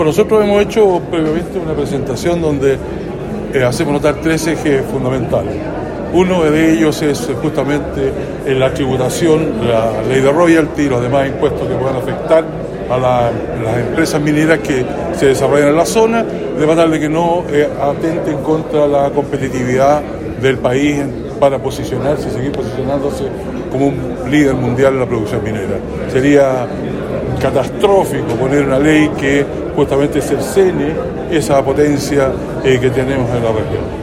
Nosotros hemos hecho previamente una presentación donde hacemos notar 3 ejes fundamentales. Uno de ellos es justamente la tributación, la ley de royalty y los demás impuestos que puedan afectar a las empresas mineras que se desarrollan en la zona, de manera de que no atenten contra la competitividad del país para posicionarse y seguir posicionándose como un líder mundial en la producción minera. Sería catastrófico poner una ley que justamente cercene esa potencia que tenemos en la región.